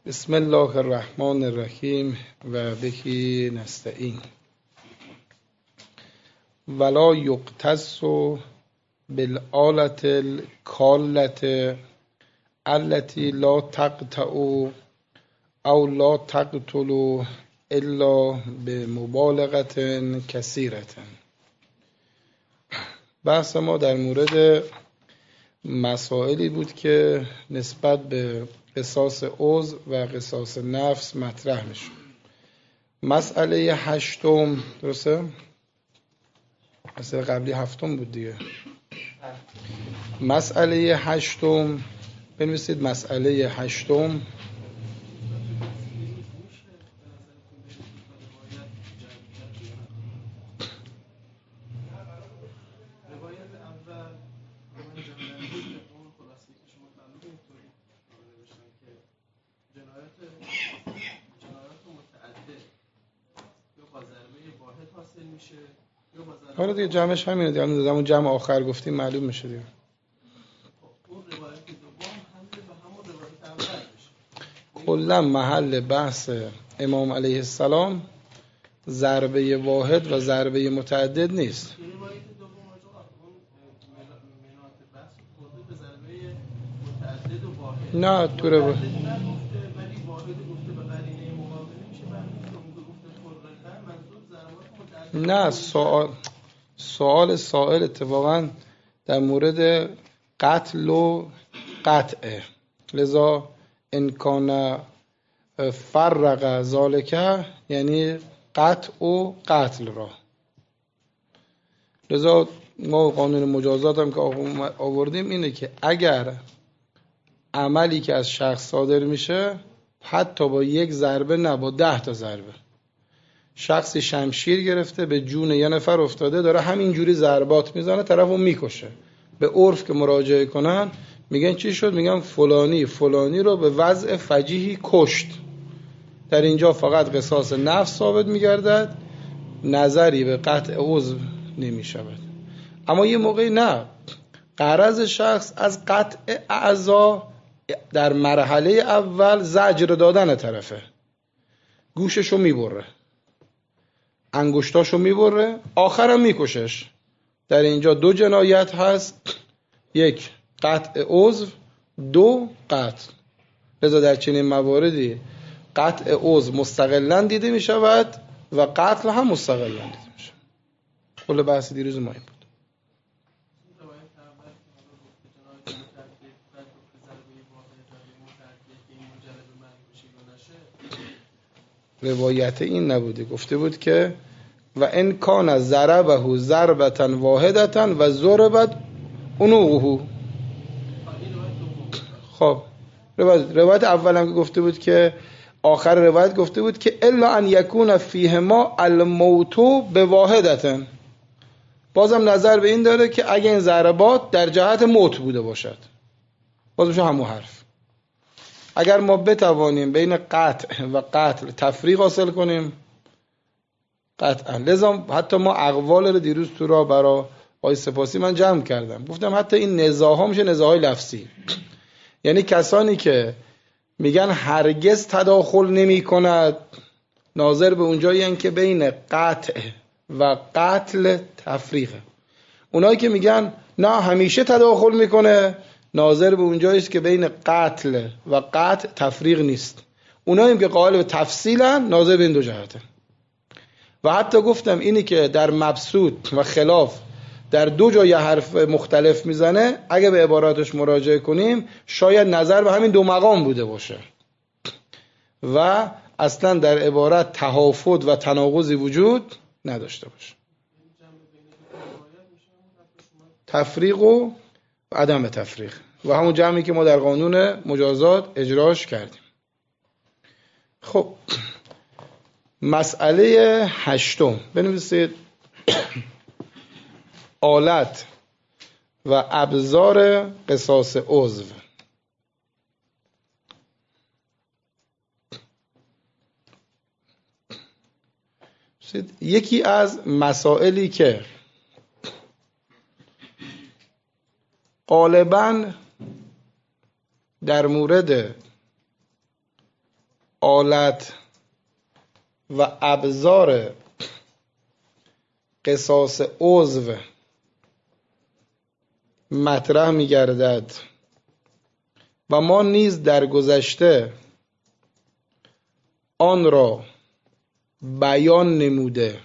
بسم الله الرحمن الرحیم و بهی نستعین. ولا یقتص بالآلة الکالة التي لا تقطع او لا تقتل الا بمبالغة کثیرة. بحث ما در مورد مسائلی بود که نسبت به قصاص عضو و قصاص نفس مطرح میشه. مسئله 8، درسته؟ مسئله قبلی 7 بود دیگه. مسئله 8 بنویسید. مسئله 8 حالا دیگه جمعش همینه دیگه. همون جمع آخر گفتیم معلوم میشه دیگه. کلا محل بحث امام علیه السلام ضربه واحد و ضربه متعدد نیست. نه تو روایت نه. سوال اتفاقا در مورد قتل و قطعه، لذا انکان فرق ذالکه یعنی قطع و قتل را. لذا ما قانون مجازات هم که آوردیم اینه که اگر عملی که از شخص صادر میشه حتی با یک ضربه نه، با 10 تا ضربه، شخصی شمشیر گرفته به جون یه نفر افتاده، داره همینجوری ضربات میزنه، طرفو میکشه، به عرف که مراجعه کنن میگن چی شد؟ میگن فلانی رو به وضع فجیحی کشت. در اینجا فقط قصاص نفس ثابت میگردد، نظری به قطع عضو نمیشود. اما یه موقعی نه، غرض شخص از قطع اعضا در مرحله اول زجر دادن طرفه، گوششو میبره، انگشتاشو میبره، آخرم میکشش. در اینجا 2 جنایت هست، 1 قطع عضو، 2 قتل. لذا در چنین مواردی قطع عضو مستقلاً دیده میشود و قتل هم مستقلاً دیده میشه. کل بحث دیروز ما این بود. روایت این نبوده، گفته بود که و ان کان ضربه ضربة واحدة و ضربت عنقه. خب روایت اول هم گفته بود که آخر روایت گفته بود که الا ان یکون فیهما الموت بواحدة. بازم نظر به این داره که اگه این ضربات در جهت موت بوده باشد، باز میشه همون حرف. اگر ما بتوانیم بین قطع و قتل تفریق حاصل کنیم قطعا. لذا حتی ما اقوال رو دیروز تو را برای آقای سپاسی من جمع کردم، گفتم حتی این نزاع‌ها میشه نزاع‌های لفظی. یعنی کسانی که میگن هرگز تداخل نمی کند، ناظر به اونجایی هستند که بین قطع و قتل تفریقه. اونایی که میگن نه همیشه تداخل میکنه، ناظر به اونجایی است که بین قتل و قطع تفریق نیست. اونایی که قائل به تفصیلن، ناظر به این 2 جهته. و حتی گفتم اینی که در مبسوط و خلاف در 2 جای حرف مختلف میزنه، اگه به عباراتش مراجعه کنیم شاید نظر به همین 2 مقام بوده باشه و اصلا در عبارت تهافت و تناقضی وجود نداشته باشه. تفریق و عدم تفریق و همون جمعی که ما در قانون مجازات اجراش کردیم. خب مسئله 8 بنویسید. آلت و ابزار قصاص عضو. یکی از مسائلی که غالباً در مورد آلت و ابزار قصاص عضو مطرح می گردد و ما نیز در گذشته آن را بیان نموده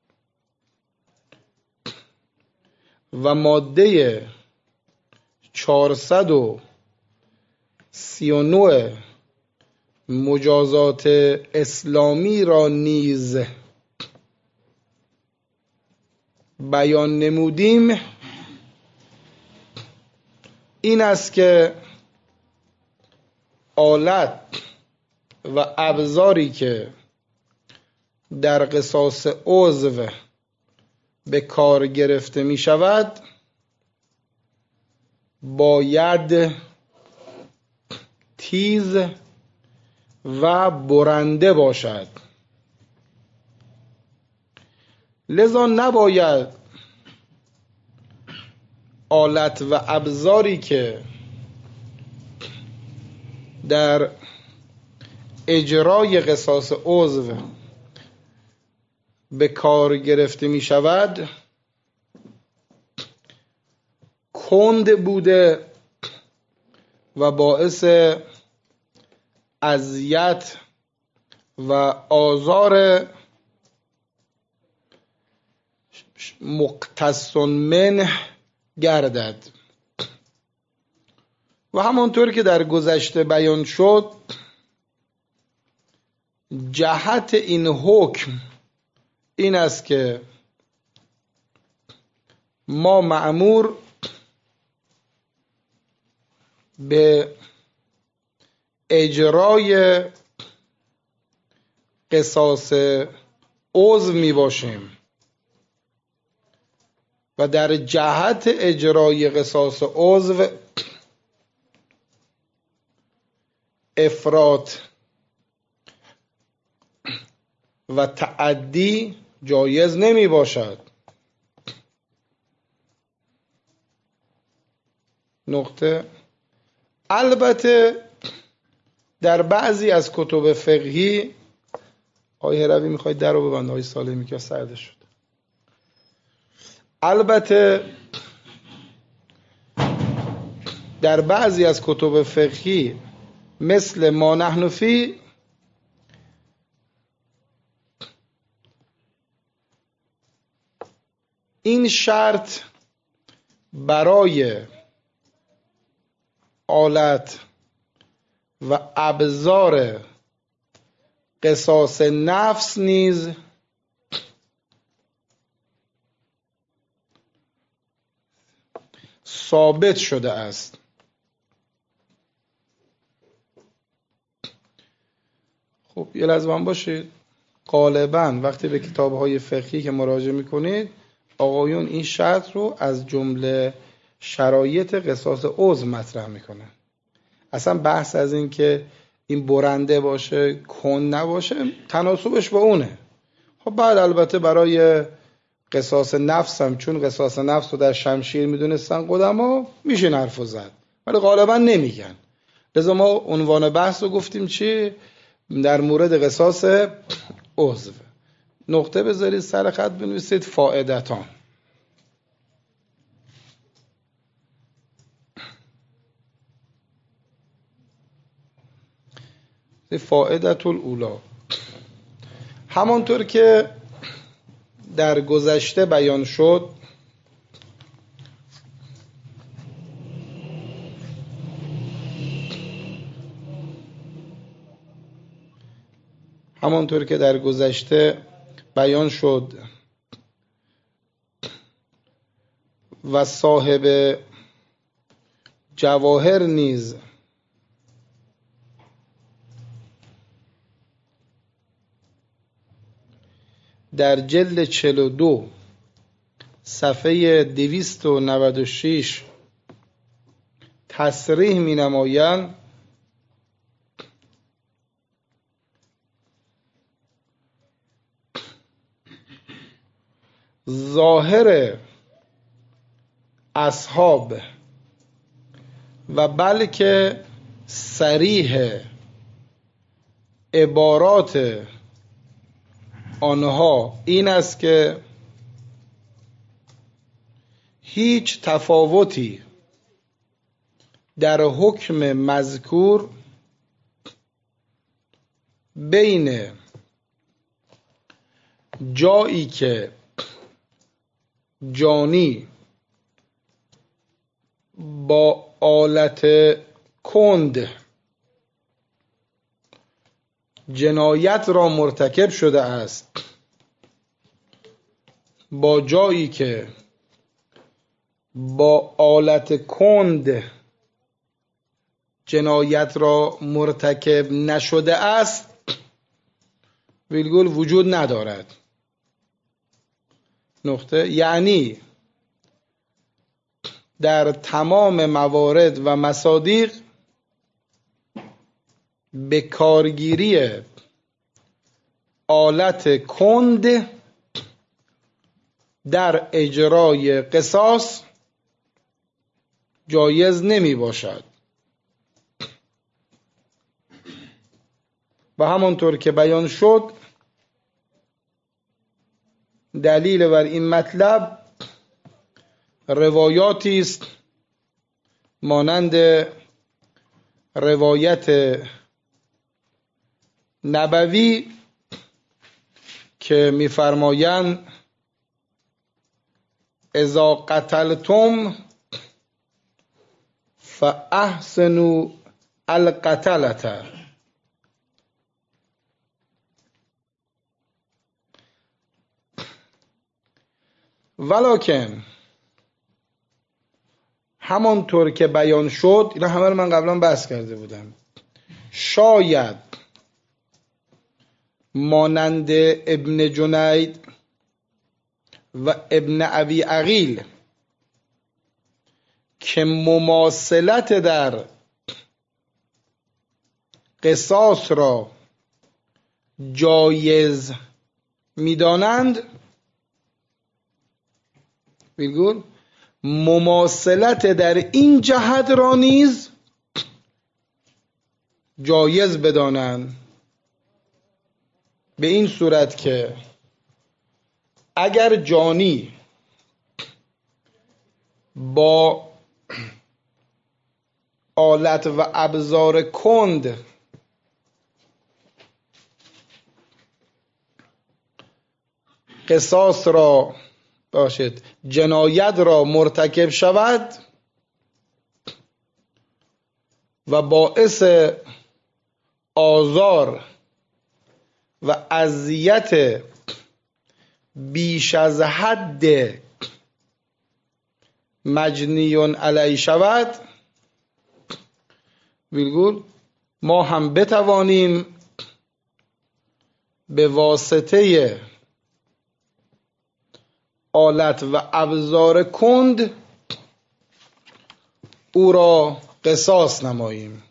و ماده 439 مجازات اسلامی را نیز بیان نمودیم، این است که آلت و ابزاری که در قصاص عضو به کار گرفته می شود باید تیز و برنده باشد. لذا نباید آلت و ابزاری که در اجرای قصاص عضو به کار گرفته می شود کند بوده و باعث اذیت و آزار مقتص منه گردد. و همانطور که در گذشته بیان شد جهت این حکم این است که ما مأمور به اجرای قصاص عضو می باشیم و در جهت اجرای قصاص عضو افراط و تعدی جایز نمی باشد. نقطه. البته در بعضی از کتب فقهی آقای هروی میخواید در رو ببند، آقای سالمی که سرده شد. البته در بعضی از کتب فقهی مثل ما نحن فی این شرط برای آلت و ابزار قصاص نفس نیز ثابت شده است. خب یه لحظه هم باشید. غالباً وقتی به کتاب‌های فقهی که مراجعه می‌کنید آقایون این شرط رو از جمله شرایط قصاص عضو مطرح میکنه. اصلا بحث از این که این برنده باشه کند نباشه تناسبش با اونه. خب بعد البته برای قصاص نفس هم چون قصاص نفس رو در شمشیر میدونستن قدما میشه حرف زد ولی غالبا نمیگن. لذا ما عنوان بحث رو گفتیم چی؟ در مورد قصاص عضو. نقطه بذارید سر خط بنویسید فائدتان. فائدة الاولی همانطور که در گذشته بیان شد و صاحب جواهر نیز در جلد 42 صفحه 296 تصریح می نمایند ظاهر اصحاب و بلکه صریح عبارات آنها این است که هیچ تفاوتی در حکم مذکور بین جایی که جانی با آلت کند جنایت را مرتکب شده است با جایی که با آلت کند جنایت را مرتکب نشده است ویرگول وجود ندارد. نقطه. یعنی در تمام موارد و مصادیق به کارگیری آلت کند در اجرای قصاص جایز نمی باشد و همانطور که بیان شد دلیل بر این مطلب روایاتی است مانند روایت نبوی که می‌فرمایند اذا قتلتم فاحسنوا القتلة، ولکن همانطور که بیان شد، اینا همه رو من قبلا بحث کرده بودم، شاید مانند ابن جنید و ابن ابی عقیل که مماثلت در قصاص را جایز می‌دانند، بگو مماثلت در این جهت را نیز جایز بدانند، به این صورت که اگر جانی با آلت و ابزار کند قصاص را باشد جنایت را مرتکب شود و باعث آزار و اذیت بیش از حد مجنی علیه شود، ویرگول ما هم بتوانیم به واسطه آلت و ابزار کند او را قصاص نماییم.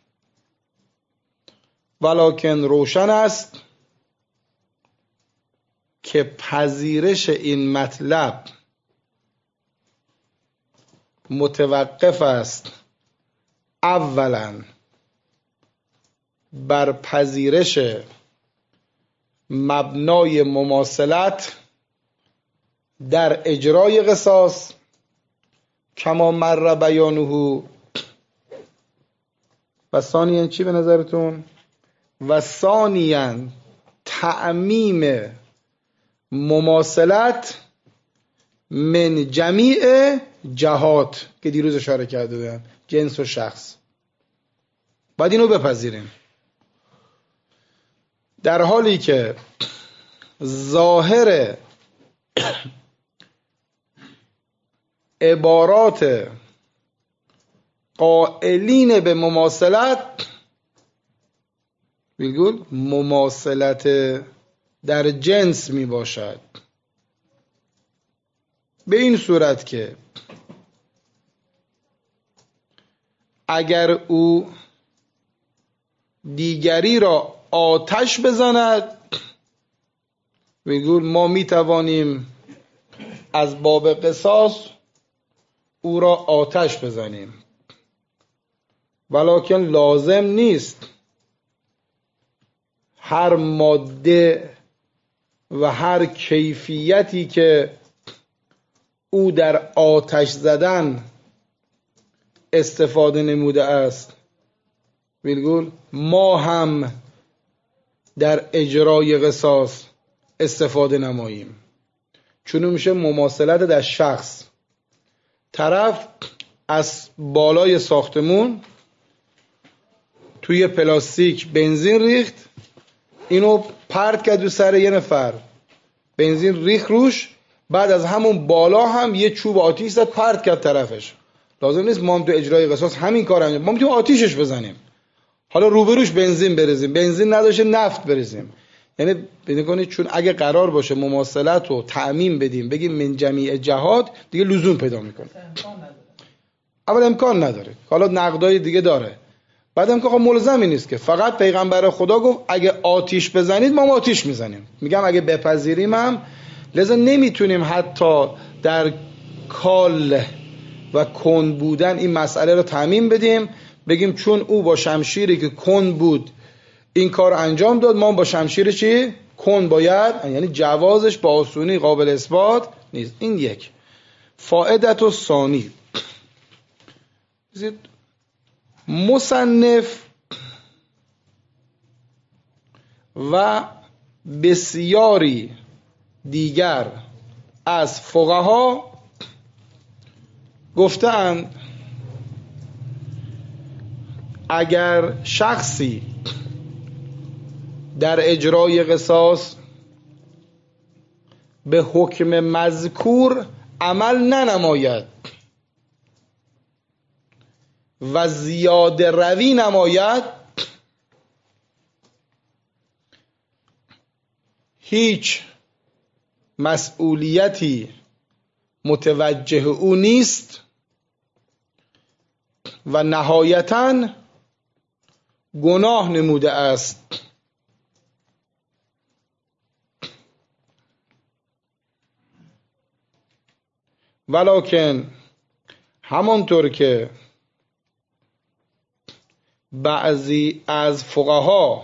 ولکن روشن است که پذیرش این مطلب متوقف است اولا بر پذیرش مبنای مماثلت در اجرای قصاص کما مر بیانه، و ثانیاً چی به نظرتون؟ و ثانیاً تعمیم مماثلت من جمیع جهات که دیروز اشاره کرده بودن، جنس و شخص. باید اینو بپذیریم. در حالی که ظاهر عبارات قائلین به مماثلت، بگول مماثلت در جنس می باشد، به این صورت که اگر او دیگری را آتش بزند، بگول ما می توانیم از باب قصاص او را آتش بزنیم، ولکن لازم نیست هر ماده و هر کیفیتی که او در آتش زدن استفاده نموده است، ویرگول ما هم در اجرای قصاص استفاده نماییم. چون میشه مماثلت در شخص. طرف از بالای ساختمون توی پلاستیک بنزین ریخت، اینو پرت کرد رو سر یه نفر، بنزین ریخت روش، بعد از همون بالا هم یه چوب آتیش زد پرت کرد طرفش. لازم نیست ما هم تو اجرای قصاص همین کار انجام، ما میتونیم آتیشش بزنیم، حالا روبروش بنزین بریزیم، بنزین نداشه نفت بریزیم. یعنی ببین کنید، چون اگه قرار باشه مماثلت رو تعمیم بدیم بگیم من جمیع جهات، دیگه لزوم پیدا میکنه. اول امکان نداره، حالا نقدای دیگه داره، بعد هم که ملزمی نیست که. فقط پیغمبر خدا گفت اگه آتیش بزنید ما آتیش میزنیم. میگم اگه بپذیریم هم، لذا نمیتونیم حتی در کال و کن بودن این مسئله رو تعمیم بدیم، بگیم چون او با شمشیری که کن بود این کار انجام داد، ما با شمشیر چی؟ کن باید، یعنی جوازش با آسونی قابل اثبات نیست. این یک. فائدت و ثانی، مصنف و بسیاری دیگر از فقها گفتند اگر شخصی در اجرای قصاص به حکم مذکور عمل ننماید و زیاده روی نماید، هیچ مسئولیتی متوجه او نیست و نهایتاً گناه نموده است. ولکن همانطور که بعضی از فقها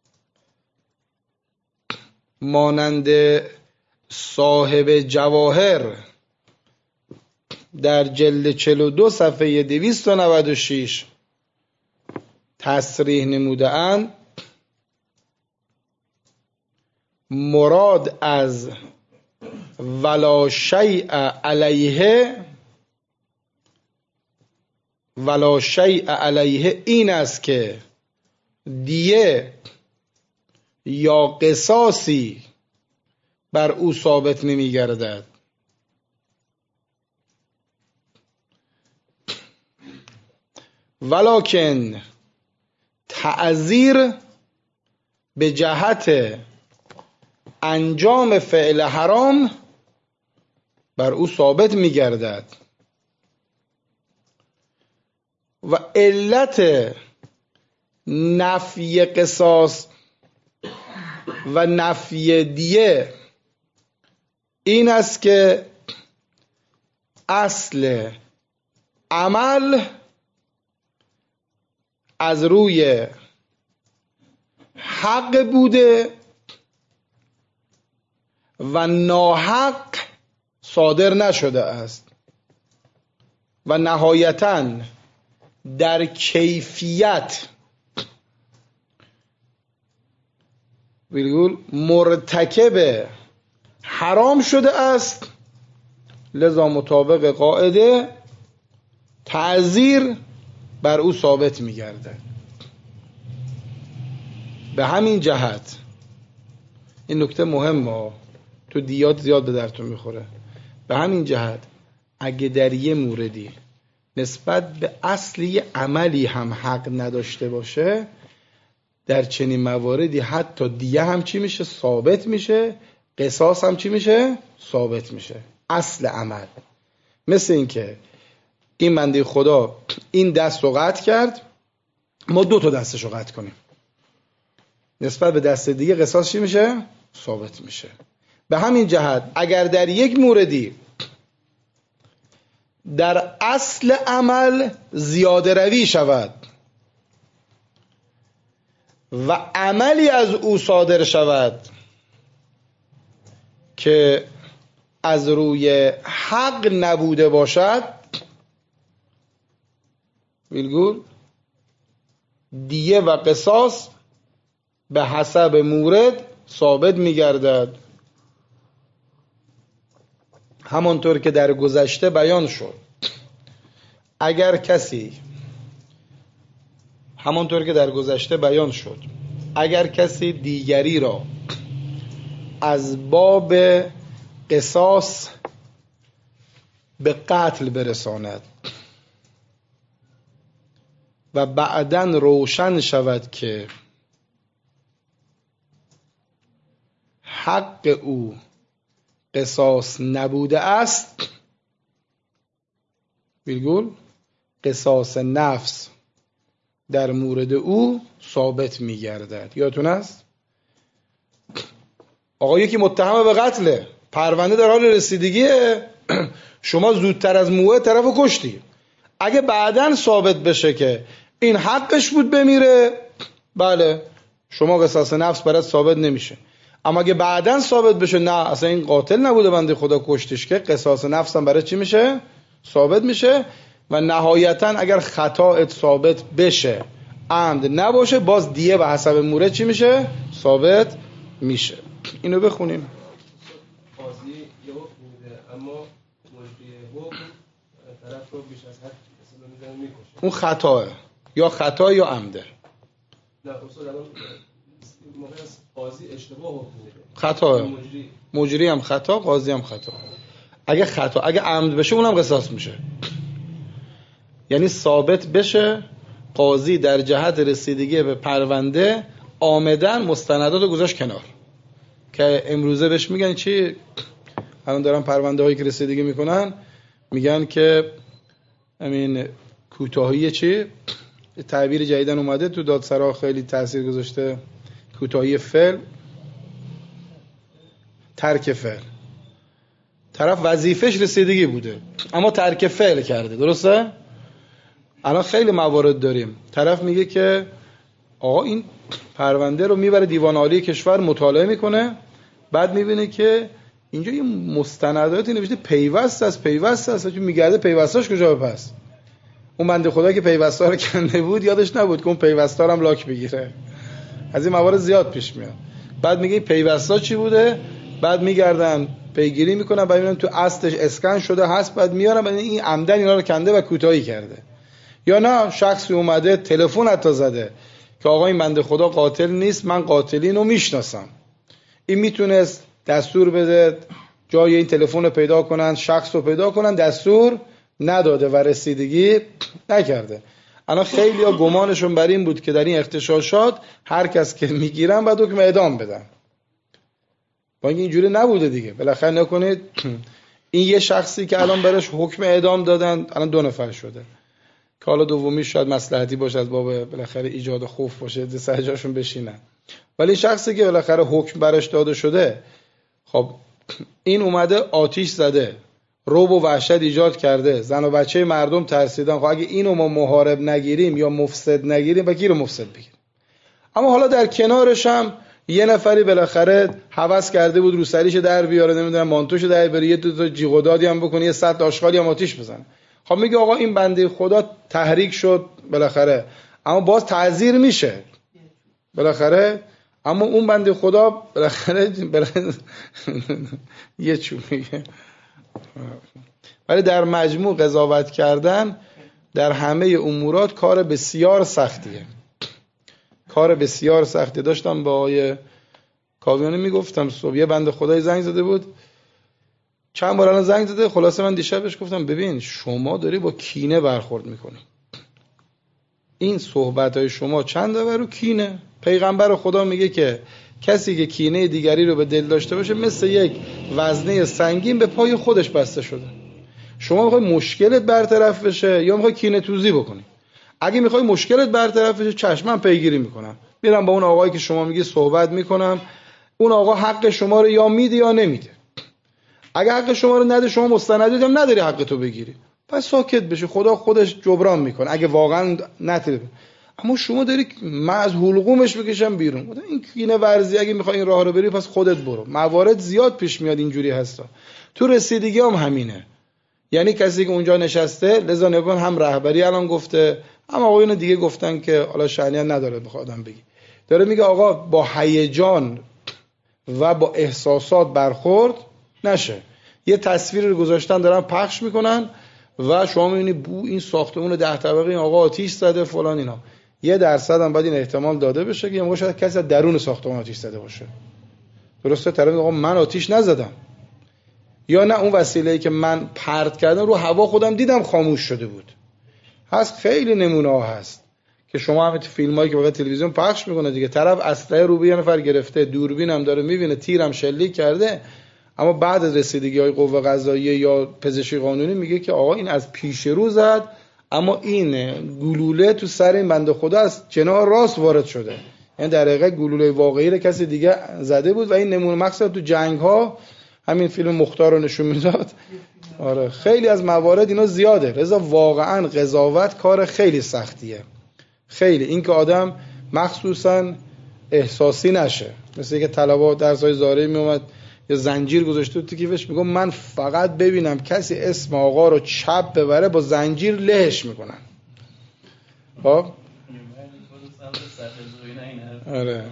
مانند صاحب جواهر در جلد 42 صفحه 296 تصریح نموده اند، مراد از ولا شیء علیه این است که دیه یا قصاصی بر او ثابت نمی گردد. ولکن تعزیر به جهت انجام فعل حرام بر او ثابت می گردد و علت نفی قصاص و نفی دیه این است که اصل عمل از روی حق بوده و ناحق صادر نشده است و نهایتاً در کیفیت مرتکب حرام شده است، لذا مطابق قاعده تعزیر بر او ثابت می‌گردد. به همین جهت این نکته مهمه، تو دیات زیاد به درتون میخوره. به همین جهت اگه در یه موردی نسبت به اصلی عملی هم حق نداشته باشه، در چنین مواردی حتی دیه هم چی میشه؟ ثابت میشه. قصاص هم چی میشه؟ ثابت میشه. اصل عمل. مثل این که این بنده خدا این دست رو قطع کرد، ما 2 تا دستش رو قطع کنیم، نسبت به دست دیگه قصاص چی میشه؟ ثابت میشه. به همین جهت اگر در یک موردی در اصل عمل زیاده روی شود و عملی از او صادر شود که از روی حق نبوده باشد، ویلگول دیه و قصاص به حسب مورد ثابت می‌گردد. همانطور که در گذشته بیان شد، اگر کسی دیگری را از باب قصاص به قتل برساند و بعداً روشن شود که حق او قصاص نبوده است، ویرگول قصاص نفس در مورد او ثابت می گردد. یادتون است؟ آقا یکی متهم به قتله، پرونده در حال رسیدگیه، شما زودتر از موعد طرفو کشتی. اگه بعداً ثابت بشه که این حقش بود بمیره، بله شما قصاص نفس برات ثابت نمیشه. اما اگه بعداً ثابت بشه نه اصلا این قاتل نبوده بنده خدا کشتش، که قصاص نفس هم برای چی میشه؟ ثابت میشه. و نهایتاً اگر خطأت ثابت بشه، عمد نباشه، باز دیه به حسب مورد چی میشه؟ ثابت میشه. اینو بخونیم. قاضی یه حکم میده اما مجری حکم طرف رو بیش از حد مثلا میزنه میکشه. اون خطاه، یا خطا یا عمده. نه اصلا الان موقع از قاضی اشتباه حکم میده. خطاه. مجری هم خطا، قاضی هم خطا. اگه عمد بشه اونم قصاص میشه. یعنی ثابت بشه قاضی در جهت رسیدگی به پرونده عامداً مستندات گذاشت کنار، که امروزه بهش میگن چی؟ الان دارن پرونده هایی که رسیدگی میکنن میگن که همین کوتاهی چی؟ تعبیر جدیدن اومده تو دادسرا خیلی تاثیر گذاشته، کوتاهی فعل، ترک فعل. طرف وظیفش رسیدگی بوده اما ترک فعل کرده، درسته؟ الان خیلی موارد داریم طرف میگه که آقا این پرونده رو میبره دیوان عالی کشور مطالعه میکنه، بعد میبینه که اینجا یه مستنداتی نوشته پیوست است، چون میگرده پیوستاش کجا پس؟ اون بنده خدا که پیوستا رو کنده بود یادش نبود که اون پیوستا رو هم لاک بگیره. از این موارد زیاد پیش میاد. بعد میگه پیوستا چی بوده؟ بعد میگردن پیگیری میکنن، بعد میبینن تو اصلش اسکن شده هست، بعد میارن بعد این عمدن اینا رو کنده و کوتاهی کرده. یا نه شخصی اومده تلفن حتی زده که آقا این بنده خدا قاتل نیست، من قاتلین رو میشناسم. این میتونست دستور بده جای این تلفن رو پیدا کنن، شخص رو پیدا کنن، دستور نداده و رسیدگی نکرده. الان خیلی ها گمانشون بر این بود که در این اغتشاشات هر کس که میگیرن باید حکم اعدام بدن، با اینکه اینجوری نبوده دیگه. بالاخره نکنید این یه شخصی که الان براش حکم اعدام دادن الان 2 نفر شده، که حالا دومی شاید مصلحتی باشه از باب بالاخره ایجاد خوف باشه سر جاشون بشینن، ولی شخصی که بالاخره حکم براش داده شده، خب این اومده آتیش زده، رعب و وحشت ایجاد کرده، زن و بچه مردم ترسیدن. خب اگه اینو ما محارب نگیریم یا مفسد نگیریم با کی رو مفسد بگیریم؟ اما حالا در کنارش هم یه نفری بالاخره هوس کرده بود رو سریش در بیاره، نمیدونم مانتوشو در بیاره، یه 2 تا جیغ و دادی هم بکنه، یه 100 آشغالی هم آتیش بزنه. خب میگه آقا این بنده خدا تحریک شد بالاخره، اما باز تعذیر میشه بالاخره، اما اون بنده خدا بالاخره یه چوب میگه. ولی در مجموع قضاوت کردن در همه امورات کار بسیار سختیه، کار بسیار سختی. داشتم با آقای کاویانی میگفتم صبح، یه بنده خدای زنگ زده بود، چند بار الان زنگ زده، خلاصه من دیشبش گفتم ببین شما داری با کینه برخورد میکنی، این صحبتهای شما چند دفعه رو کینه. پیغمبر خدا میگه که کسی که کینه دیگری رو به دل داشته باشه مثل یک وزنه سنگین به پای خودش بسته شده. شما میخوای مشکلت برطرف بشه یا میخوای کینه توزی بکنی؟ اگه میخوای مشکلت برطرف بشه چشم من پیگیری میکنم، میرم با اون آقایی که شما میگی صحبت میکنم، اون آقا حق شما رو یا میده یا نمیده. اگه حق شما رو نده، شما مستندات هم نداری حق تو بگیری، پس ساکت بشی، خدا خودش جبران میکنه اگه واقعا نتونه. اما شما داری من از حلقومش بکشم بیرون. این کینه ورزی، اگه میخوای این راه رو بری پس خودت برو. موارد زیاد پیش میاد اینجوری هستا. تو رسیدگی هم همینه. یعنی کسی که اونجا نشسته، لذا نگون هم رهبری الان گفته، هم آقایون دیگه گفتن که حالا شأنیت نداره بخواد آدم بگی. داره میگه آقا با هیجان و با احساسات برخورد نشه. یه تصویر رو گذاشتن دارن پخش میکنن و شما میبینی بو این ساختمون 10 طبقه این آقا آتیش زده فلان اینا. 1% هم باید این احتمال داده بشه که یه موقع شاید کسی از درون ساختمان آتیش زده باشه. درسته؟ طرف آقا من آتیش نزدم. یا نه اون وسیله‌ای که من پرت کردم رو هوا خودم دیدم خاموش شده بود. هست خیلی نمونه ها هست که شما هم تو فیلمایی که واقعا تلویزیون پخش میکنه دیگه، طرف اسلحه رو به یه نفر گرفته، دوربین هم داره میبینه، تیرم شلیک کرده، اما بعد از رسیدگی‌های قوه قضاییه یا پزشکی قانونی میگه که آقا این از پیش رو زد، اما این گلوله تو سر این بنده خدا از جناح راست وارد شده. یعنی در حقیقت گلوله واقعی رو کسی دیگه زده بود و این نمونه مخصوصا تو جنگ‌ها همین فیلم مختار رو نشون میداد. آره خیلی از موارد اینا زیاده. رضا واقعا قضاوت کار خیلی سختیه. خیلی این که آدم مخصوصا احساسی نشه. مثل اینکه طلبه درسای زاره میومد یا زنجیر گذاشته تو کیفش، میگم من فقط ببینم کسی اسم آقا رو چپ ببره با زنجیر لهش میکنن. خب آره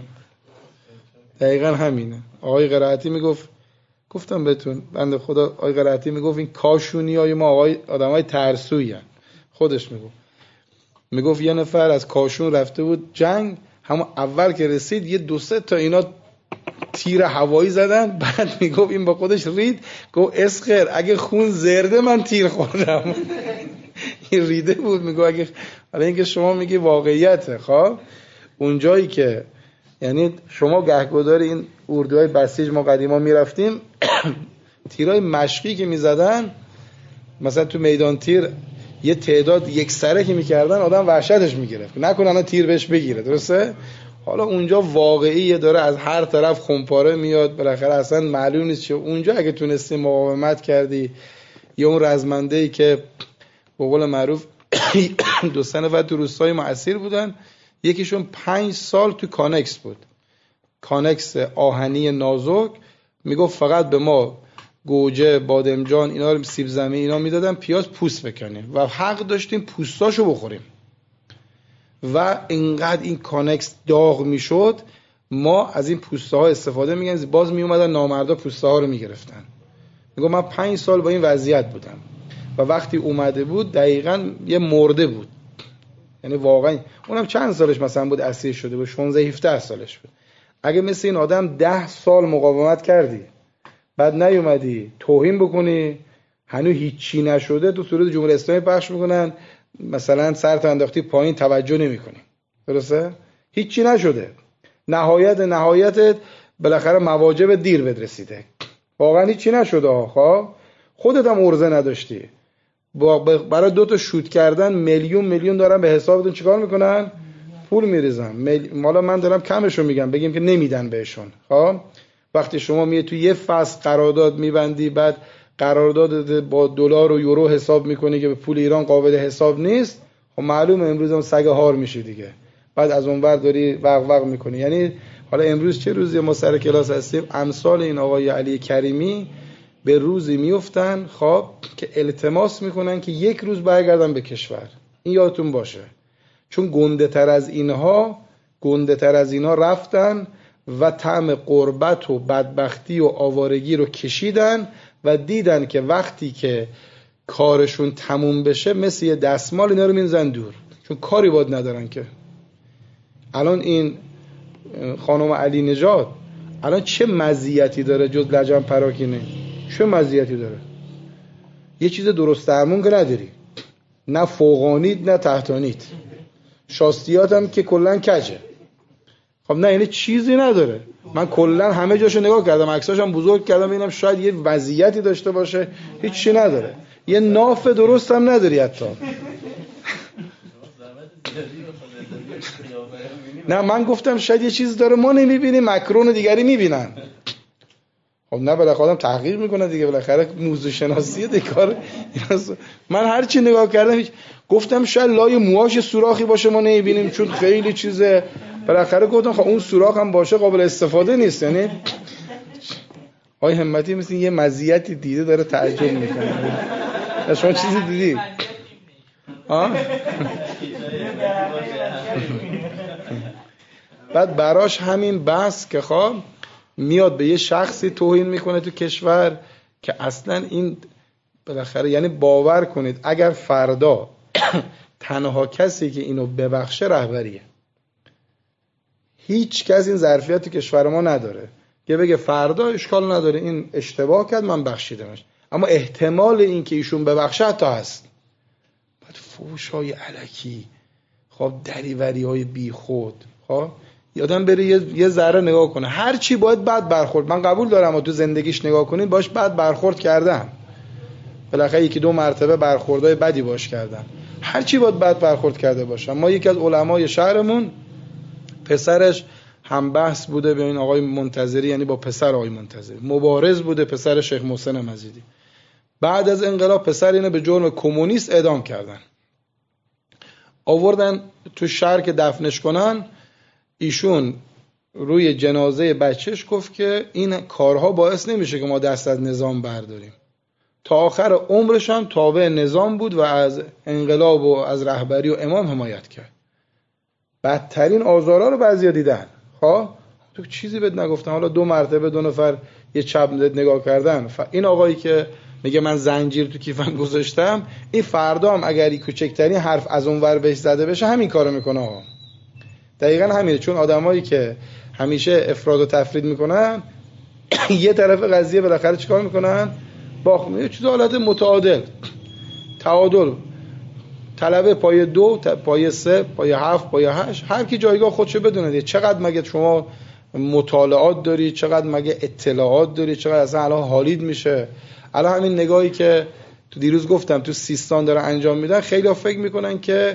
دقیقا همینه. آقای قرائتی میگفت، گفتم بهتون بنده خدا، آقای قرائتی میگفت این کاشونی های ما آدمای ترسویی هن. خودش میگفت یه نفر از کاشون رفته بود جنگ، همون اول که رسید یه 2-3 تا اینا تیر هوایی زدن، بعد میگفت این با خودش رید، گفت اسخر اگه خون زرده من تیر خوردم. این ریده بود. میگفت اگه حالا اینکه شما میگی واقعیته. خب اونجایی که یعنی شما گهگدار این اردوهای بسیج ما قدیما میرفتیم، تیرای مشقی که میزدن مثلا تو میدان تیر یه تعداد یک سره که میکردن آدم وحشتش میگرفت نکنه تیر بهش بگیره. درسته؟ حالا اونجا واقعیه داره از هر طرف خمپاره میاد، بالاخره اصلا معلوم نیست چه. اونجا اگه تونستی مقاومت کردی، یا اون رزمنده‌ای که به قول معروف 2 نفر تو روستای ما اسیر بودن، یکیشون 5 سال تو کانکس بود، کانکس آهنی نازک، میگفت فقط به ما گوجه، بادمجان، اینا رو سیب زمینی اینا میدادن، پیاز پوست بکنیم و حق داشتیم پوستاشو بخوریم. و اینقدر این کانکس داغ میشد، ما از این پوسته ها استفاده می‌کردیم، باز می اومدن نامردا پوسته ها رو میگرفتن. میگم من 5 سال با این وضعیت بودم و وقتی اومده بود دقیقاً یه مرده بود. یعنی واقعا اونم چند سالش مثلا بود اسیر شده بود، 16-17 سالش بود. اگه مثل این آدم 10 سال مقاومت کردی بعد نیومدی توهین بکنی، هنوز هیچی نشده، تو صورت جمهوری اسلامی پخش میکنن مثلا سرت انداختی پایین توجه نمیکنی. درسته؟ هیچی نشده. نهایت بالاخره مواجب دیر بد رسیده. واقعا هیچی نشده. خب خودت هم ارزه نداشتی. برای 2 تا شوت کردن میلیون دارن به حسابتون چیکار میکنن؟ پول میریزن. حالا من دارم کمشو میگم، بگیم که نمیدن بهشون. خب وقتی شما میای تو یه فصل قرارداد میبندی، بعد قرارداد با دلار و یورو حساب میکنی که به پول ایران قابل حساب نیست، خب معلومه امروز هم سگ هار میشه دیگه. بعد از اونور داری وق میکنی. یعنی حالا امروز چه روزی ما سر کلاس هستیم، امثال این آقای علی کریمی به روزی میافتن خب که التماس میکنن که یک روز برگردن به کشور. این یادتون باشه، چون گنده تر از اینا رفتن و طعم غربت و بدبختی و آوارگی رو کشیدن و دیدن که وقتی که کارشون تموم بشه مثل یه دستمال اینا رو می‌زنن دور، چون کاری باید ندارن. که الان این خانم علی نژاد الان چه مزیتی داره جز لجن پراکنه؟ چه مزیتی داره؟ یه چیز درست درمون که نداری، نه فوقانیت نه تحتانیت، شاستیات هم که کلن کجه. خب نه یعنی چیزی نداره. من کلا همه جاشو نگاه کردم، عکساشم بزرگ کردم ببینم شاید یه وضعیتی داشته باشه، هیچی نداره. یه ناف درست هم نداری حتی. نه من گفتم شاید یه چیز داره ما نمیبینیم، مکرون و دیگری میبینن. خب نه بالاخره آدم تحقیق میکنه دیگه، بالاخره موضوع شناسیه دیگه کار. من هر چی نگاه کردم گفتم شاید لای موهاش سوراخی باشه ما نمیبینیم چون خیلی چیزه، بالاخره گفتم خب اون سوراخ هم باشه قابل استفاده نیست. یعنی آقای همتی مثل یه مزیتی دیده داره تعجب میکنه. شما چیزی دیدی؟ بعد براش همین بحث که خب میاد به یه شخصی توهین میکنه تو کشور که اصلا این بالاخره، یعنی باور کنید اگر فردا تنها کسی که اینو ببخشه رهبریه، هیچ کس این ظرفیت کشور ما نداره که بگه فردا اشکال نداره این اشتباه کرد من بخشیدمش، اما احتمال این که ایشون ببخشه حتی هست. بعد فحش‌های الکی، خب دریوری‌های بیخود، خب یادم بره یه ذره نگاه کنه هر چی باید بد برخورد. من قبول دارم و تو زندگیش نگاه کنید باش بد برخورد کردم، بالاخره یکی دو مرتبه برخوردهای بدی باش کردم، هر چی باید بد برخورد کرده باشم. ما یکی از علمای شهرمون پسرش هم بحث بوده به این آقای منتظری، یعنی با پسر آقای منتظری مبارز بوده، پسر شیخ محسن مزیدی. بعد از انقلاب پسر اینو به جرم کمونیست اعدام کردن، آوردن تو شهر که دفنش کنن. ایشون روی جنازه بچهش گفت که این کارها باعث نمیشه که ما دست از نظام برداریم. تا آخر عمرش هم تابع نظام بود و از انقلاب و از رهبری و امام حمایت کرد. بدترین آزارها رو بعضیا دیدن. خب تو چیزی بهت نگفتن، حالا 2 مرتبه 2 نفر یه چپ نگاه کردن. این آقایی که میگه من زنجیر تو کیفم گذاشتم، این فردا هم اگر کوچکترین حرف از اونور بهش زده بشه همین کارو میکنه. دقیقاً همینه، چون آدمایی که همیشه افراد و تفرید میکنن یه طرف قضیه بالاخره چیکار میکنن؟ یه چیز حالت متعادل، تعادل، طلبه پای 2 پای 3 پای 7 پای 8، هر کی جایگاه خودشو بدونه. چقدر مگه شما مطالعات داری، چقدر مگه اطلاعات داری، چقدر اصلا الان حالید میشه. الان همین نگاهی که تو دیروز گفتم تو سیستان داره انجام میدن، خیلی ها فکر میکنن که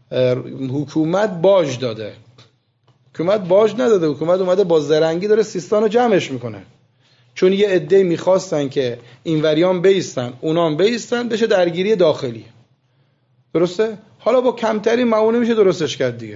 حکومت باج داده. حکومت باج نداده، حکومت اومده با زرنگی داره سیستان رو جمعش میکنه، چون یه عده میخواستن که این وریان بیستن اونام بیستن، بشه درگیری داخلی. درسته؟ حالا با کمترین معونه میشه درستش کرد دیگه.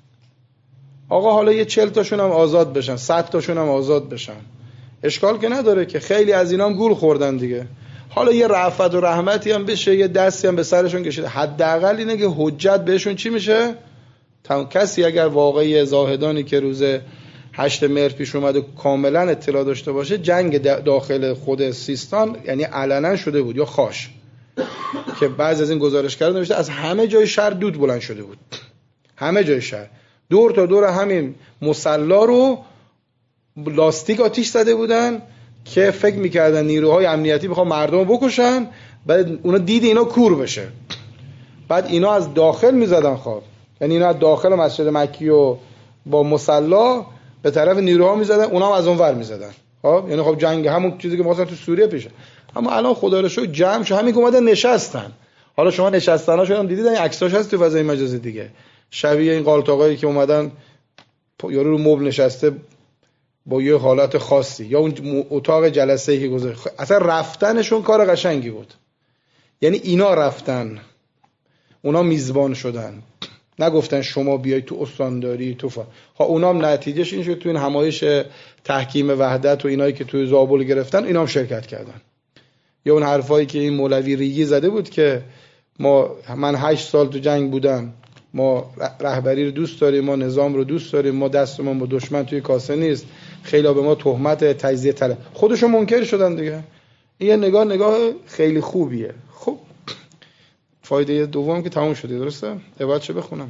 آقا حالا یه 40 تاشون هم آزاد بشن، 100 تاشون هم آزاد بشن، اشکال که نداره که خیلی از اینا هم گول خوردن دیگه. حالا یه رأفت و رحمتی هم بشه، یه دستی هم به سرشون کشیده، حداقل اینه که حجت بهشون چی میشه؟ کسی اگر واقعی زاهدانی که روز 8 مهر پیش اومده کاملا اطلاع داشته باشه، جنگ داخل خود سیستان یعنی علنا شده بود یا خاش، که بعضی از این گزارشگران نوشته از همه جای شهر دود بلند شده بود، همه جای شهر دور تا دور همین مصلا رو لاستیک آتیش زده بودن که فکر میکردن نیروهای امنیتی میخوان مردم رو بکشن. بعد اونا دید اینا کور بشه، بعد اینا از داخل میزدن خواب، یعنی اینا از داخل مسجد مکی و با مصلا به طرف نیروها میزدن، اونا هم از اون ور میزدن. خب یعنی خب جنگ همون چیزی که مثلا تو سوریه پیشه. اما الان خدا رو شکر جمع شو، همین که اومدن نشستن. حالا شما نشستناشون هم دیدید، این عکساش هست تو فضای مجازی دیگه، شبیه این قالتاقایی که اومدن یارو رو مبل نشسته با یه حالت خاصی، یا اون اتاق جلسه‌ای که گذاشت. اصلا رفتنشون کار قشنگی بود، یعنی اینا رفتن، اونا میزبان شدن، نگفتن شما بیای تو استانداری تو اونا هم نتیجهش این شد تو این همایش تحکیم وحدت و اینایی که توی زابل گرفتن اینا هم شرکت کردن. یا اون حرفایی که این مولوی ریگی زده بود که من 8 سال تو جنگ بودم، ما رهبری رو دوست داریم، ما نظام رو دوست داریم، ما دستمون با دشمن توی کاسه نیست، خیلی به ما تهمت تجزیه طلب، خودشون منکر شدن دیگه. این یه نگاه خیلی خوبیه. خب فایده دوم که تموم شده، درسته؟ عبارت چه بخونم؟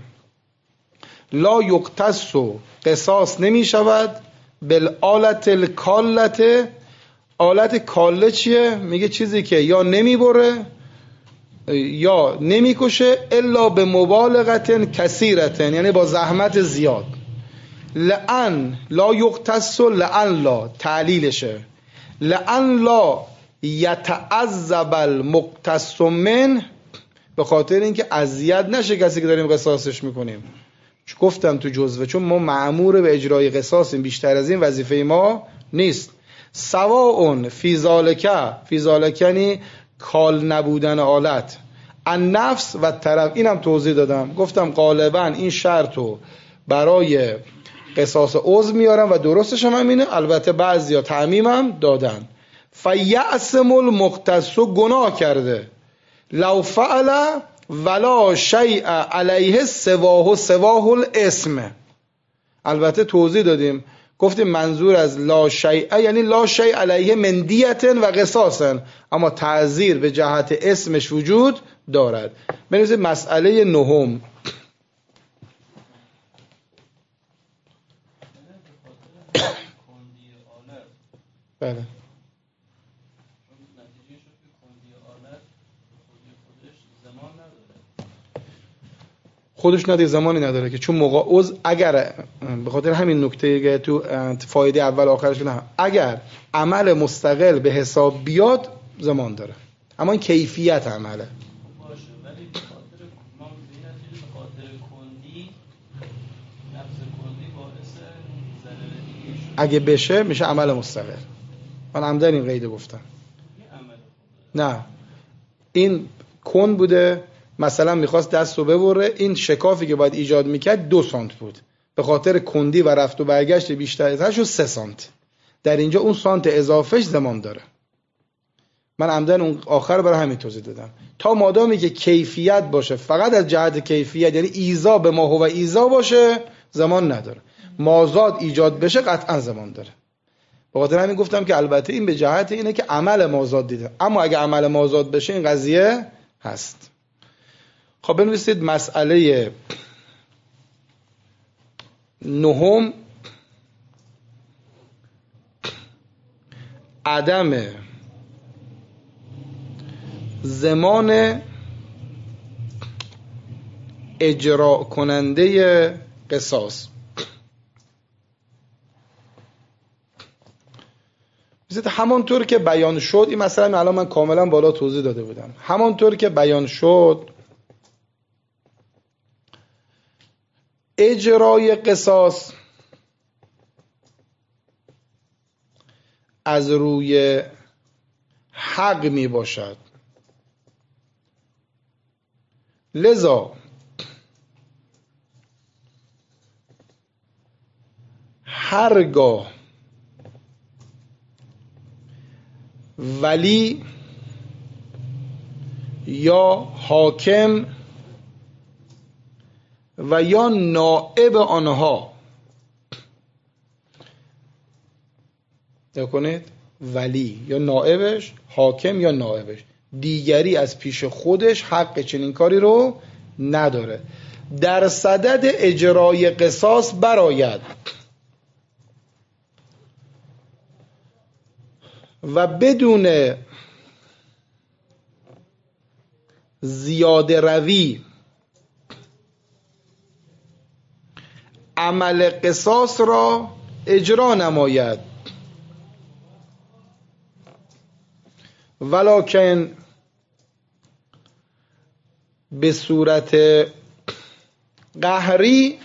لا یقتص قصاص نمی شود بالآلت الکالت. آلت کاله چیه؟ میگه چیزی که یا نمی بره یا نمی کشه الا به مبالغت کثیرتن، یعنی با زحمت زیاد. لعن لا یقتص، لعن لا تعلیلشه، لعن لا یتعذب المقتص من، به خاطر اینکه اذیت نشه کسی که داریم قصاصش میکنیم. گفتم تو جزوه، چون ما مأمور به اجرای قصاصیم، بیشتر از این وظیفه ما نیست. سواء فی ذالک یعنی کال نبودن آلت، النفس و طرف. اینم توضیح دادم، گفتم غالبا این شرطو برای قصاص عضو میارن و درستش هم همینه. البته بعضیا تعمیمم دادن. فیعصم المختص، گناه کرده، لو فعل ولا شیء علیه سواه الاسم. البته توضیح دادیم، گفتیم منظور از لا شیء یعنی لا شیء علیه من دیة و قصاص، اما تعزیر به جهت اسمش وجود دارد. بنویسید مسئله نهم. بله. خودش نداره، زمانی نداره که چون موقع اگر به خاطر همین نکته که تو فایده اول آخرش نه، اگر عمل مستقل به حساب بیاد زمان داره، اما این کیفیت عمله. باشه ولی به خاطر ما به خاطر کندی نفس کندی باعث ضرر دیگه شد، اگه بشه میشه عمل مستقل. من عمدن این قید گفتم. نه این کند بوده، مثلا میخواست دست رو ببره، این شکافی که باید ایجاد میکرد 2 سانت بود، به خاطر کندی و رفت و برگشت بیشتر ازش شد 3 سانت. در اینجا اون سانت اضافهش زمان داره. من عمدن اون آخر برای همین توضیح دادم، تا مادامی که کیفیت باشه، فقط از جهت کیفیت یعنی ایزا به ما هو ایزا باشه زمان نداره. مازاد ایجاد بشه قطعا زمان داره. به خاطر همین گفتم که البته این به جهت اینه که عمل مازاد دیده، اما اگه عمل مازاد بشه این قضیه هست. خب بنویسید مسئله نهم، عدم زمان اجرا کننده قصاص. مثل همانطور که بیان شد، این مثلا الان من کاملا بالا توضیح داده بودم، همانطور که بیان شد اجرای قصاص از روی حق می باشد، لذا هرگاه ولی یا حاکم و یا نائب آنها، نکنید ولی یا نائبش، حاکم یا نائبش، دیگری از پیش خودش حق چنین کاری رو نداره، در صدد اجرای قصاص براید و بدون زیاده روی عمل قصاص را اجرا نماید، ولکن به صورت قهری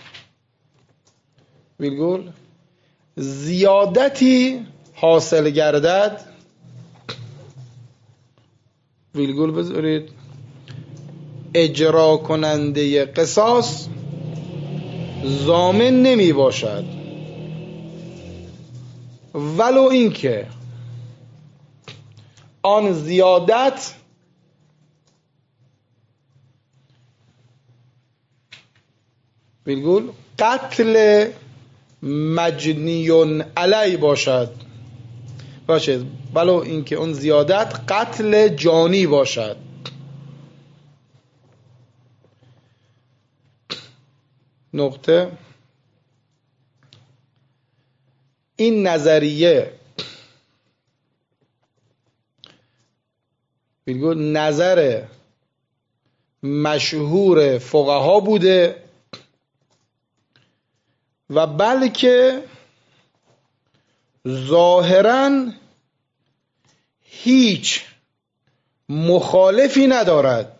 ویلگول زیادتی حاصل گردد، ویلگول بذارید، اجرا کننده قصاص ضامن نمی باشد، ولو اینکه آن زیادت ویلگول قتل مجنیون علی باشد، باشه، ولو اینکه اون زیادت قتل جانی باشد. نقطه، این نظریه بگو نظر مشهور فقها بوده و بلکه ظاهراً هیچ مخالفی ندارد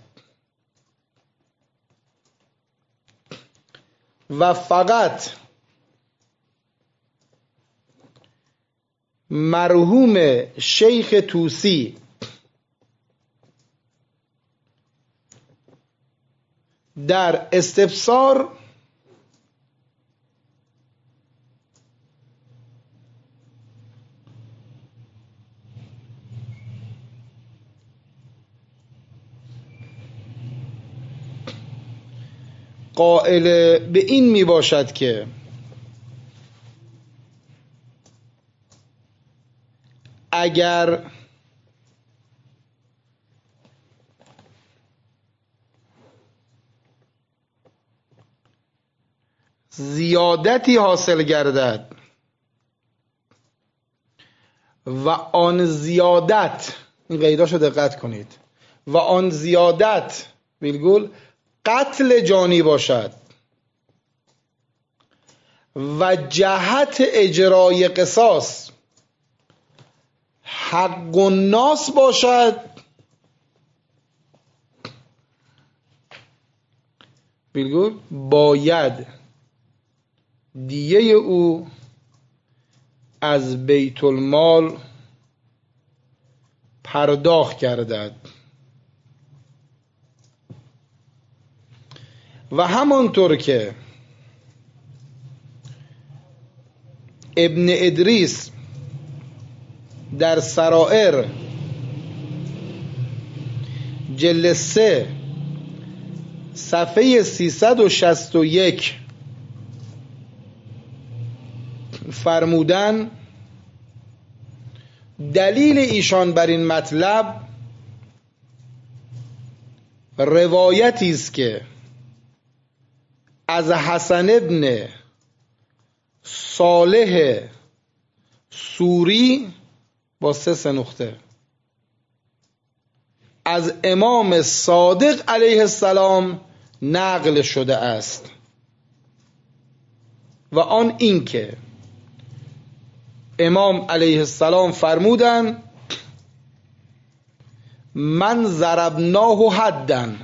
و فقط مرحوم شیخ طوسی در استفسار قائل به این می باشد که اگر زیادتی حاصل گردد و آن زیادت، این قیداشو دقت کنید، و آن زیادت ویرگول قتل جانی باشد و جهت اجرای قصاص حق الناس باشد، ویرگول باید دیه او از بیت المال پرداخت گردد. و همانطور که ابن ادریس در سرائر جلد 3 صفحه 361 فرمودن دلیل ایشان بر این مطلب روایتی است که از حسن ابن صالح سوری با 3 نقطه از امام صادق علیه السلام نقل شده است و آن این که امام علیه السلام فرمودند من ضربناه حدا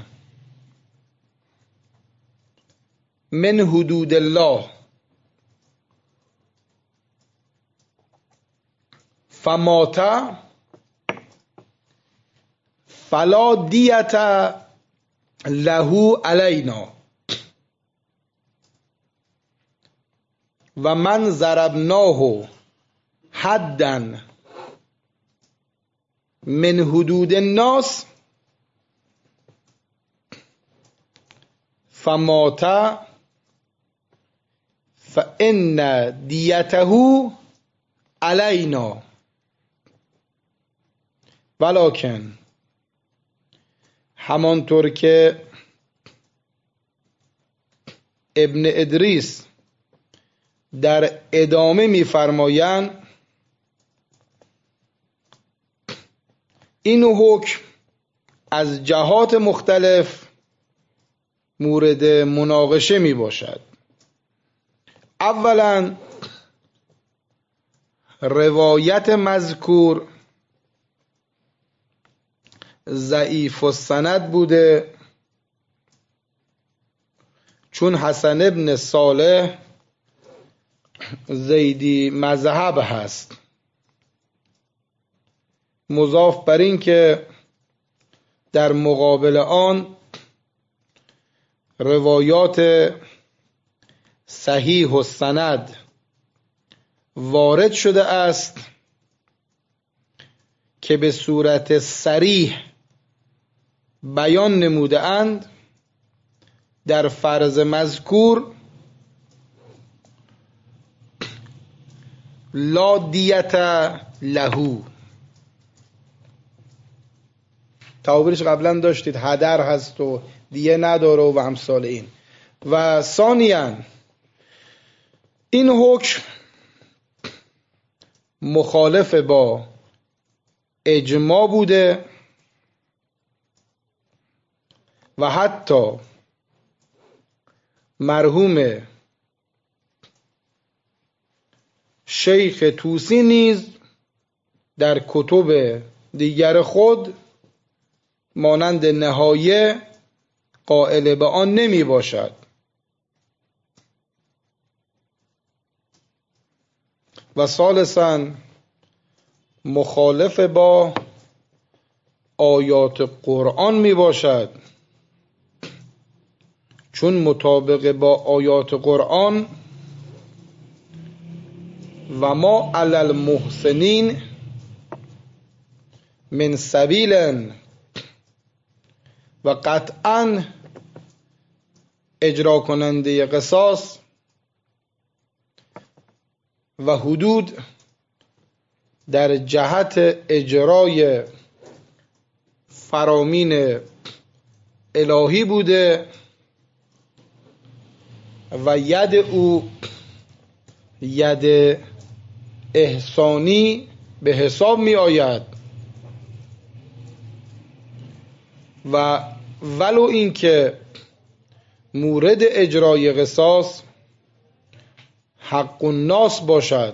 من حدود الله فمات فلا دیت له علینا و من ضربناه حدا من حدود الناس فمات فإن دیته علینا ولکن همانطور که ابن ادریس در ادامه می‌فرمایند این حکم از جهات مختلف مورد مناقشه می باشد. اولا روایت مذکور ضعیف السند بوده، چون حسن ابن صالح زیدی مذهب هست، مضاف بر این که در مقابل آن روایات صحیح السند وارد شده است که به صورت صریح بیان نموده اند در فرض مذکور لا دیت له، تعابیرش قبلا داشتید هدر هست و دیه نداره و امثال این. و ثانیاً این حکم مخالف با اجماع بوده و حتی مرحوم شیخ طوسی نیز در کتب دیگر خود مانند نهایه قائل به آن نمی باشد. و ثالثاً مخالف با آیات قرآن می باشد، چون مطابق با آیات قرآن و ما علی المحسنین من سبیل و قطعا اجرا کننده قصاص و حدود در جهت اجرای فرامین الهی بوده و ید او ید احسانی به حساب می آید و ولو اینکه مورد اجرای قصاص حق الناس باشد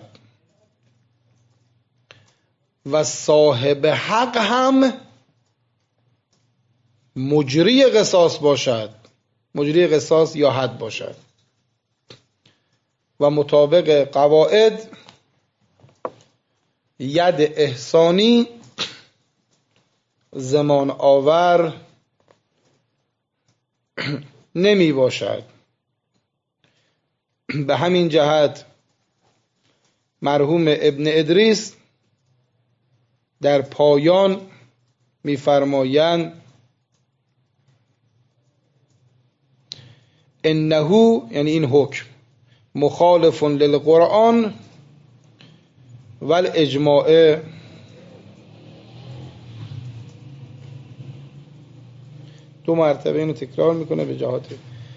و صاحب حق هم مجری قصاص باشد، مجری قصاص یا حد باشد و مطابق قواعد ید احسانی زمان آور نمی باشد. به همین جهت مرحوم ابن ادریس در پایان می‌فرمایند انه، یعنی این حکم، مخالف للقرآن و الاجماع. دو مرتبه اینو تکرار میکنه به جهات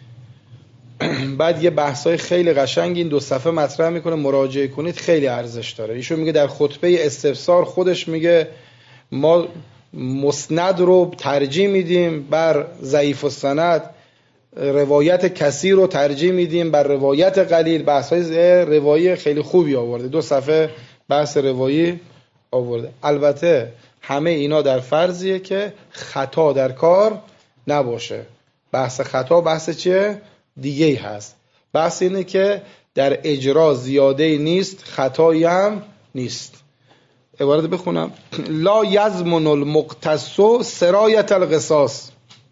بعد یه بحثای خیلی قشنگ این 2 صفحه مطرح میکنه، مراجعه کنید، خیلی ارزش داره. ایشون میگه در خطبه استفسار خودش میگه ما مسند رو ترجیح میدیم بر ضعیف السند، روایت کثیر رو ترجیح میدیم بر روایت قلیل. بحثای روایی خیلی خوبی آورده، 2 صفحه بحث روایی آورده. البته همه اینا در فرضیه که خطا در کار نباشه. بحث خطا بحث چیه؟ دیگه ای هست. بحث اینه که در اجرا زیاده نیست، خطایی هم نیست. عبارت بخونم: لا یضمن المقتص سرایت القصاص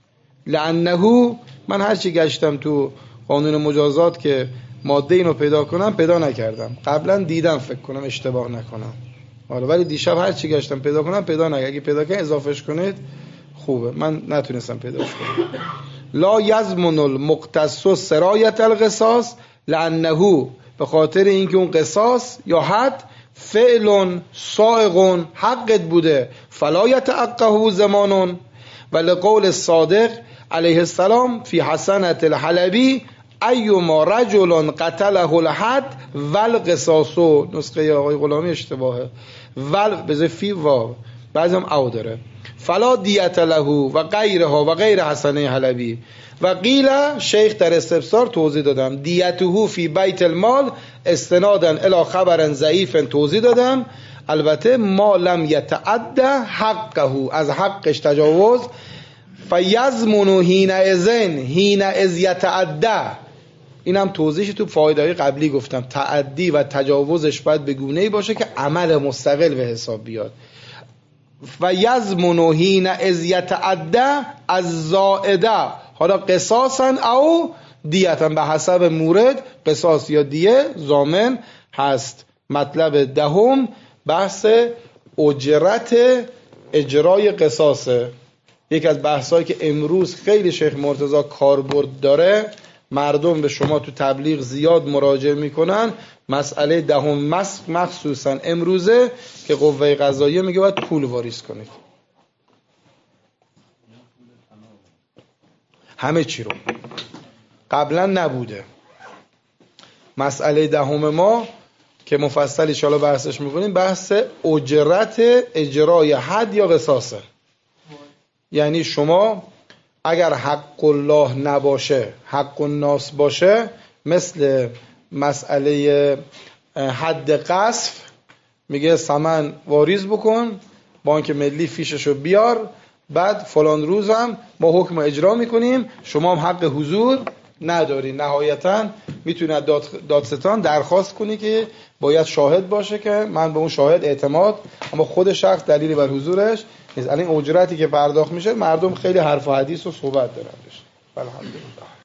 لانه، من هرچی گشتم تو قانون مجازات که ماده اینو پیدا کنم پیدا نکردم. قبلا دیدم، فکر کنم اشتباه نکنم، ولی دیشب هرچی گشتم پیدا کنم پیدا نکردم. اگه پیدا کنید اضافهش کنید خوبه، من نتونستم پیداش کنم. لا یضمن المقتص سرایت القصاص لانه، به خاطر اینکه اون قصاص یا حد فعل صائغ حقت بوده، فلا یتعقه زمان. و لقول الصادق علیه السلام فی حسنة الحلبی ایما رجل قتله الحد والقصاص، نسخه آقای غلامی اشتباهه، بذار فی واو، بعضی هم او داره، فلا دیت له و غیرها و غیر حسنه حلبی. و قیل، شیخ در استفسار توضیح دادم، دیته فی بیت المال استنادا الی خبر ضعیف توضیح دادم. البته ما لم یتعد حقه، از حقش تجاوز، فیضمن حین اذ یتعدى. اینم توضیحش تو فایده‌های قبلی گفتم، تعدی و تجاوزش باید به گونه‌ای باشه که عمل مستقل به حساب بیاد. و یضمن حین اذ یتعدى از زائده، حالا قصاصا او دیتا، به حسب مورد قصاص یا دیه ضامن هست. مطلب دهم بحث اجرت اجرای قصاصه. یک از بحثایی که امروز خیلی شیخ مرتضی کاربرد داره، مردم به شما تو تبلیغ زیاد مراجعه میکنن، مسئله دهم مخصوصا امروزه که قوه قضاییه میگه باید پول واریز کنید، همه چی رو. قبلا نبوده. مسئله دهم ما که مفصل ان شاءالله بحثش میکنیم، بحث اجرت اجرای حد یا قصاصه. یعنی شما اگر حق الله نباشه، حق الناس باشه، مثل مسئله حد قذف، میگه ثمن واریز بکن، بانک ملی فیششو بیار، بعد فلان روزم ما حکم اجرا میکنیم، شما هم حق حضور نداری. نهایتاً میتونی از دادستان درخواست کنی که باید شاهد باشه که من به اون شاهد اعتماد، اما خود شخص دلیلی بر حضورش نیست. الان اجرتی که پرداخت میشه مردم خیلی حرف و حدیث و صحبت دارن. الحمدلله.